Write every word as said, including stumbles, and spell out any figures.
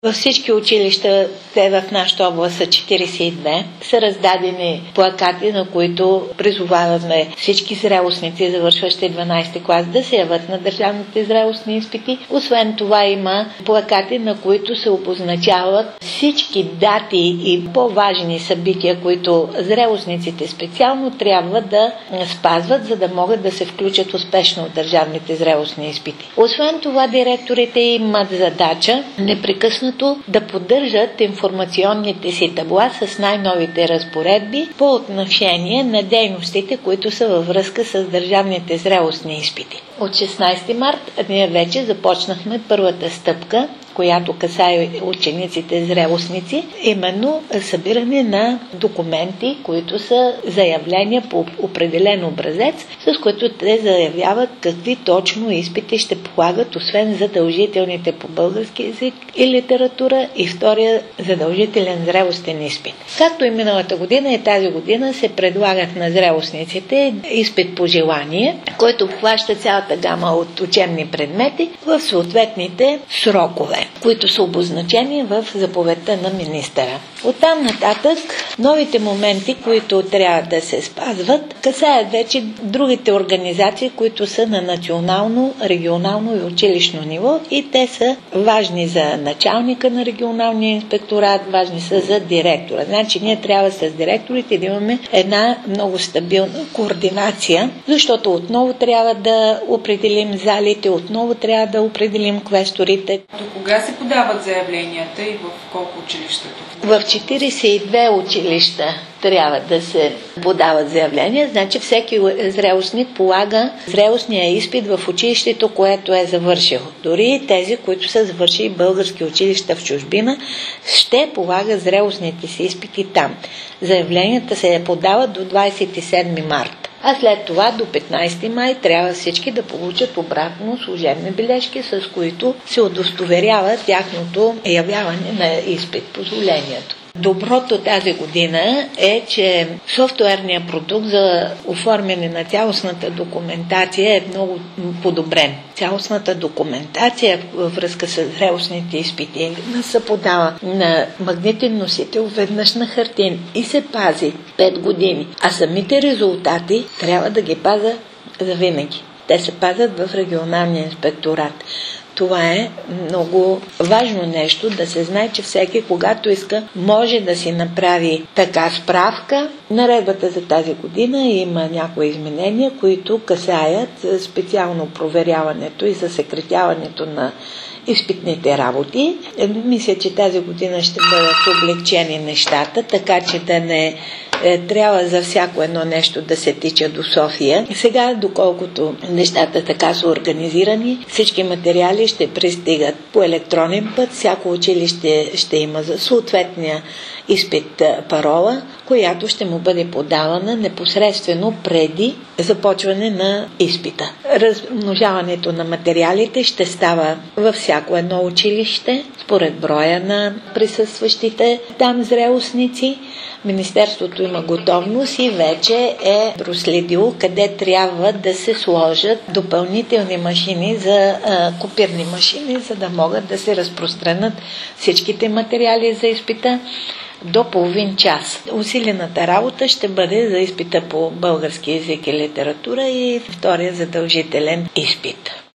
Във всички училища, те в нашата област са четиридесет и две, са раздадени плакати, на които призоваваме всички зрелостници, завършващи дванадесети клас, да се явят на държавните зрелостни изпити. Освен това има плакати, на които се обозначават всички дати и по-важни събития, които зрелостниците специално трябва да спазват, за да могат да се включат успешно в държавните зрелостни изпити. Освен това, директорите имат задача непрекъснато да поддържат информационните си табла с най-новите разпоредби по отношение на дейностите, които са във връзка с държавните зрелостни изпити. От шестнадесети март ние вече започнахме първата стъпка, която касае учениците зрелостници, именно събиране на документи, които са заявления по определен образец, с които те заявяват какви точно изпити ще полагат, освен задължителните по български език и литература и втория задължителен зрелостен изпит. Както и миналата година, и тази година се предлагат на зрелостниците изпит по желание, който обхваща цялата гама от учебни предмети в съответните срокове, които са обозначени в заповедта на министъра. Оттам нататък новите моменти, които трябва да се спазват, касаят вече другите организации, които са на национално, регионално и училищно ниво, и те са важни за началника на регионалния инспекторат, важни са за директора. Значи ние трябва с директорите да имаме една много стабилна координация, защото отново трябва да определим залите, отново трябва да определим квесторите. До кога се подават заявленията и в колко училища? В четиридесет и две училища трябва да се подават заявления, значи всеки зрелостник полага зрелостния изпит в училището, което е завършил. Дори тези, които са завършили български училища в чужбина, ще полагат зрелостните си изпити там. Заявленията се подават до двадесет и седми март. А след това до петнадесети май трябва всички да получат обратно служебни бележки, с които се удостоверява тяхното явяване на изпит, позволението. Доброто тази година е, че софтуерният продукт за оформяне на цялостната документация е много подобрен. Цялостната документация във връзка с зрелостните изпити се подава на магнитен носител, веднъж на хартиен и се пази пет години. А самите резултати трябва да ги пазя завинаги. Те се пазят в регионалния инспекторат. Това е много важно нещо, да се знае, че всеки, когато иска, може да си направи така справка. Наредбата за тази година има някои изменения, които касаят специално проверяването и засекретяването на изпитните работи. Мисля, че тази година ще бъдат облегчени нещата, така че да не е, трябва за всяко едно нещо да се тича до София. Сега, доколкото нещата така са организирани, всички материали ще пристигат по електронен път. Всяко училище ще има за съответния изпит парола, която ще му бъде подавана непосредствено преди започване на изпита. Размножаването на материалите ще става във всяко едно училище, според броя на присъстващите там зрелостници. Министерството има готовност и вече е проследило къде трябва да се сложат допълнителни машини за а, копирни машини, за да могат да се разпространят всичките материали за изпита до половин час. Усилената работа ще бъде за изпита по български език и литература и втория задължителен изпит.